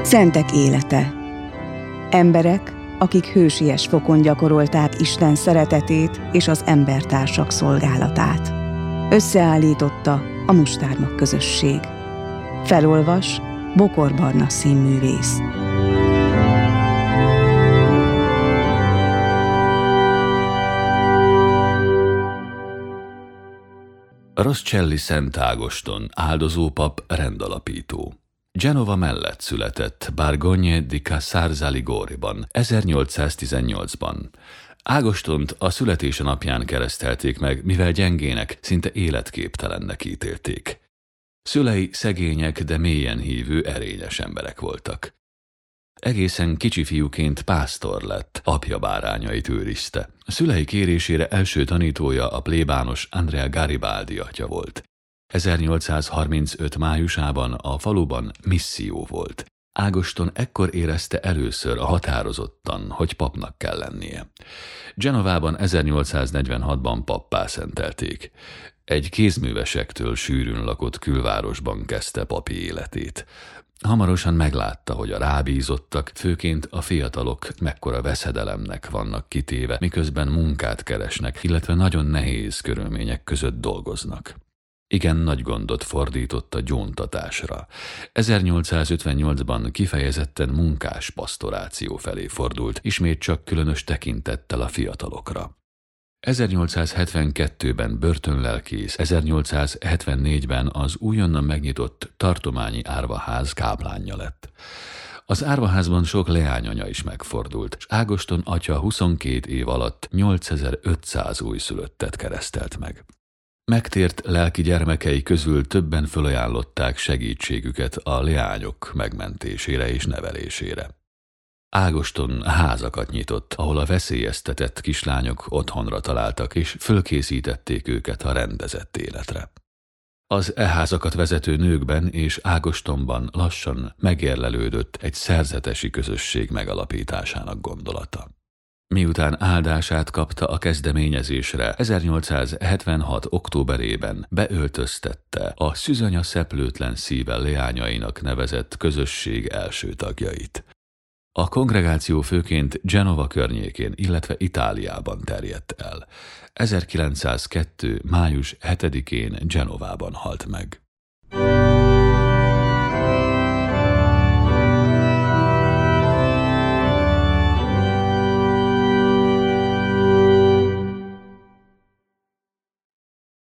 Szentek élete. Emberek, akik hősies fokon gyakorolták Isten szeretetét és az embertársak szolgálatát. Összeállította a Mustármag közösség. Felolvas Bokor Barna színművész. Roscelli Szent Ágoston, áldozópap, rendalapító. Genova mellett született, Borgogne di Casarza Liguriban, 1818-ban. Ágostont a születése napján keresztelték meg, mivel gyengének, szinte életképtelennek ítélték. Szülei szegények, de mélyen hívő, erényes emberek voltak. Egészen kicsi fiúként pásztor lett, apja bárányait őrizte. A szülei kérésére első tanítója a plébános Andrea Garibaldi atya volt. 1835 májusában a faluban misszió volt. Ágoston ekkor érezte először a határozottan, hogy papnak kell lennie. Genovában 1846-ban pappá szentelték. Egy kézművesektől sűrűn lakott külvárosban kezdte papi életét. Hamarosan meglátta, hogy a rábízottak, főként a fiatalok mekkora veszedelemnek vannak kitéve, miközben munkát keresnek, illetve nagyon nehéz körülmények között dolgoznak. Igen nagy gondot fordított a gyóntatásra. 1858-ban kifejezetten munkás pasztoráció felé fordult, ismét csak különös tekintettel a fiatalokra. 1872-ben börtönlelkész, 1874-ben az újonnan megnyitott tartományi árvaház káplánja lett. Az árvaházban sok leányanya is megfordult, és Ágoston atya 22 év alatt 8500 újszülöttet keresztelt meg. Megtért lelki gyermekei közül többen fölajánlották segítségüket a leányok megmentésére és nevelésére. Ágoston házakat nyitott, ahol a veszélyeztetett kislányok otthonra találtak, és fölkészítették őket a rendezett életre. Az házakat vezető nőkben és Ágostonban lassan megérlelődött egy szerzetesi közösség megalapításának gondolata. Miután áldását kapta a kezdeményezésre, 1876. októberében beöltöztette a Szűzanya szeplőtlen szíve leányainak nevezett közösség első tagjait. A kongregáció főként Genova környékén, illetve Itáliában terjedt el. 1902. május 7-én Genovában halt meg.